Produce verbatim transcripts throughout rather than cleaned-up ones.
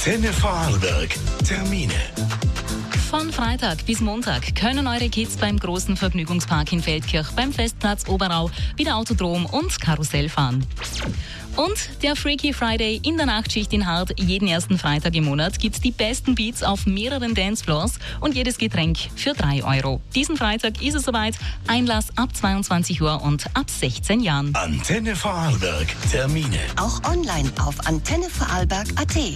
Antenne Vorarlberg. Termine. Von Freitag bis Montag können eure Kids beim großen Vergnügungspark in Feldkirch, beim Festplatz Oberau, wieder Autodrom und Karussell fahren. Und der Freaky Friday in der Nachtschicht in Hart. Jeden ersten Freitag im Monat gibt's die besten Beats auf mehreren Dancefloors und jedes Getränk für drei Euro. Diesen Freitag ist es soweit. Einlass ab zweiundzwanzig Uhr und ab sechzehn Jahren. Antenne Vorarlberg. Termine. Auch online auf antenne vorarlberg punkt at.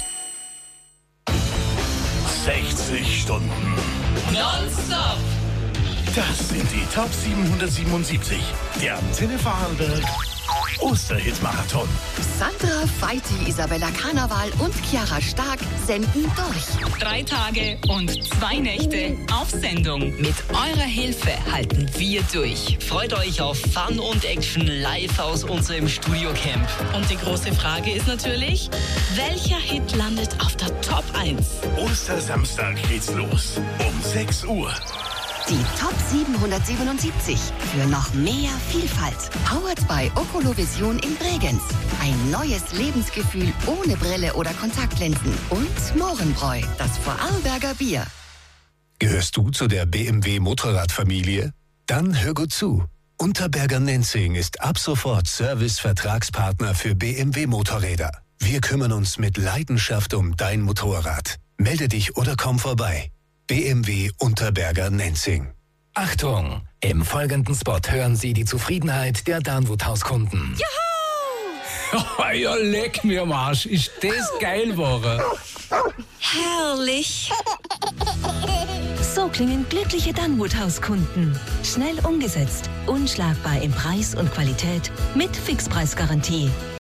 sechzig Stunden. Nonstop! Das sind die Top siebenhundertsiebenundsiebzig. Der Antenne Vorarlberg Osterhit-Marathon. Sandra, Feiti, Isabella Karneval und Chiara Stark senden durch. Drei Tage und zwei Nächte auf Sendung. Mit eurer Hilfe halten wir durch. Freut euch auf Fun und Action live aus unserem Studiocamp. Und die große Frage ist natürlich, welcher Hit landet auf der Top eins? Ostersamstag geht's los. Um sechs Uhr. Die Top siebenhundertsiebenundsiebzig für noch mehr Vielfalt. Powered by Okolovision in Bregenz. Ein neues Lebensgefühl ohne Brille oder Kontaktlinsen. Und Mohrenbräu, das Vorarlberger Bier. Gehörst du zu der B M W Motorradfamilie? Dann hör gut zu. Unterberger Nenzing ist ab sofort Service-Vertragspartner für B M W Motorräder. Wir kümmern uns mit Leidenschaft um dein Motorrad. Melde dich oder komm vorbei. B M W Unterberger Nenzing. Achtung! Im folgenden Spot hören Sie die Zufriedenheit der Danwood-Hauskunden. Juhu! Ja, leck mir am Arsch. Ist das geil geworden? Herrlich! So klingen glückliche Danwood-Hauskunden. Schnell umgesetzt, unschlagbar in Preis und Qualität mit Fixpreisgarantie.